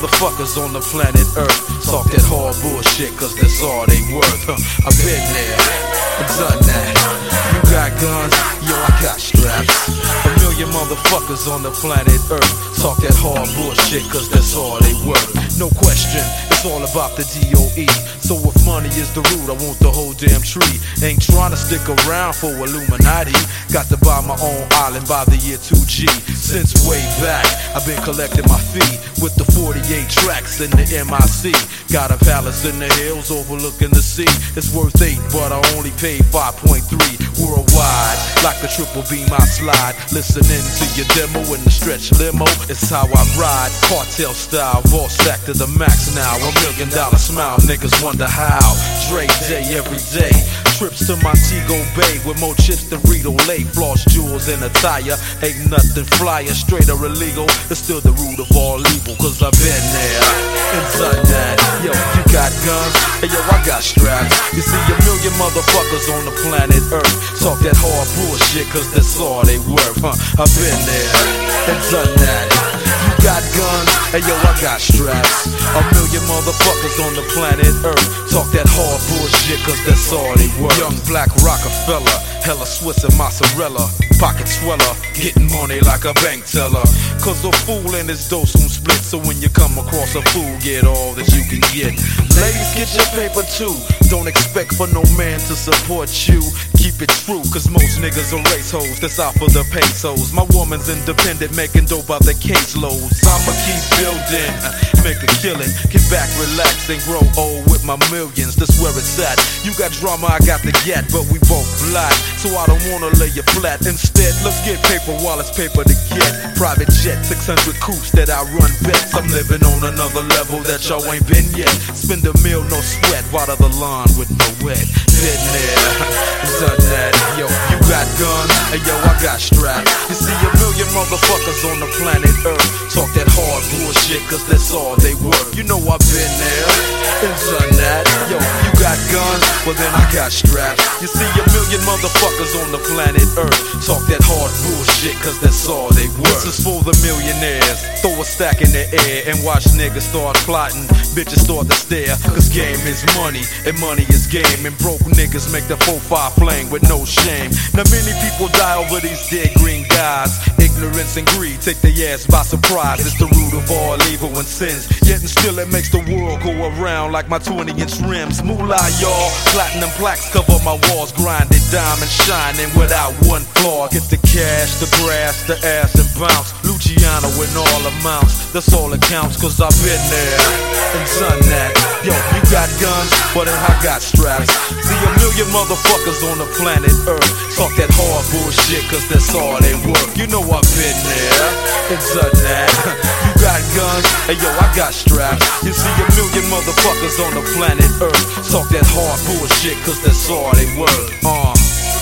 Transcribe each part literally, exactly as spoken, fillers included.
motherfuckers on the planet Earth talk that hard bullshit cause that's all they worth. Huh. I've been there, I've done that. You got guns, yo I got straps. A million motherfuckers on the planet Earth talk that hard bullshit cause that's all they worth. No question, it's all about the D O E. So if money is the root, I want the whole damn tree. Ain't trying to stick around for Illuminati. Got to buy my own island by the year two G. Since way back, I've been collecting my fee with the forty-eight tracks in the M I C. Got a palace in the hills overlooking the sea. It's worth eight, but I only paid five point three worldwide. Like the triple beam I slide, listening to your demo in the stretch limo. It's how I ride, cartel style, vault stack to the max now. A million dollar smile, niggas wonder how. Dre day every day. Trips to Montego Bay with more chips than Rito Lake. Floss jewels and attire, ain't nothing flyer, straight or illegal. It's still the root of all evil, cause I've been there and done that. Yo, you got guns, and yo, I got straps. You see a million motherfuckers on the planet Earth talk that hard bullshit cause that's all they worth. Huh. I've been there and done that. You got guns, and yo, I got straps. A million motherfuckers on the planet Earth talk that hard bullshit cause that's all they worth. Young black Rockefeller, hella Swiss and mozzarella, pocket sweller, getting money like a bank teller. Cause a fool and his dough soon split, so when you come across a fool, get all that you can get. Ladies, get your paper too. Don't expect for no man to support you. Keep it true, cause most niggas are race hoes that's out for the pesos. My woman's independent, making dope out the caseloads. I'ma keep building, make a killing, get back, relax, and grow old with my millions. That's where it's at. You got drama, I got the gat, but we both black, so I don't wanna lay you flat. Instead, let's get paper while it's paper to get. Private jet, six hundred coops that I run bets. I'm living on another level that y'all ain't been yet. Spend a meal, no sweat, water the lawn with no wet. Been there, done that. Yo, you got guns, and yo, I got straps. You see a million motherfuckers on the planet Earth talk that hard bullshit cause that's all they worth. You know I've been there and done that. Yo, you got guns, well then I got straps. You see a million motherfuckers on the planet Earth talk that hard bullshit cause that's all they worth. This is for the millionaires. Throw a stack in the air and watch niggas start plotting. Bitches start to stare, cause game is money and money is game. And broke niggas make the four five flame with no shame. Now many people die over these dead green guys. Ignorance and greed take their ass by surprise. It's the root of all evil and sins. Yet and still it makes the world go around like my twenty inch rims. Moolah y'all, platinum plaques cover my walls. Grinded diamond shining without one flaw. Get the cash, the grass, the ass and bounce. Luciano in all amounts, that's all that counts. Cause I've been there and done that. Yo, you got guns, but then I got straps. See a million motherfuckers on the planet Earth talk that hard bullshit cause that's all they worth. You know I've been there and done that. You got guns, and yo, I got straps. You see a million motherfuckers on the planet Earth talk that hard bullshit cause that's all they worth. Uh,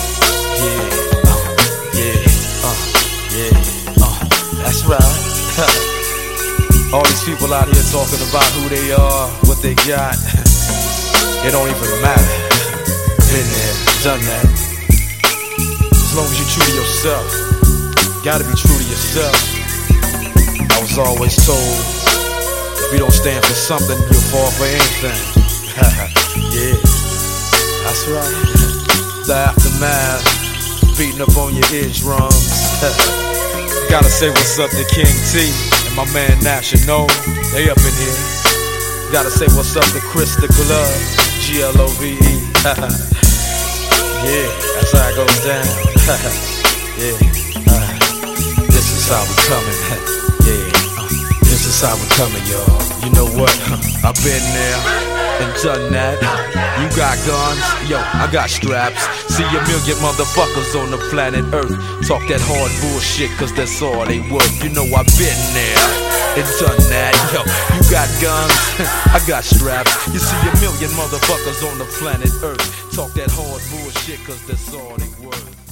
yeah, uh, yeah, uh, yeah, uh, that's right. All these people out here talking about who they are, what they got. It don't even matter. Been there, done that. As long as you're true to yourself, gotta be true to yourself. I was always told, if you don't stand for something, you'll fall for anything. Yeah, that's right. The aftermath, beating up on your eardrums. Gotta say what's up to King T and my man National. They up in here. Gotta say what's up to Chris the Glove, G L O V E. Yeah, that's how it goes down. Yeah, uh, this is how we coming. Yeah, uh, this is how we coming, y'all. You know what? I've been there and done that. You got guns, yo, I got straps. See a million motherfuckers on the planet Earth talk that hard bullshit cause that's all they worth. You know I've been there and done that. Yo, you got guns, I got straps. You see a million motherfuckers on the planet Earth talk that hard bullshit cause that's all they worth.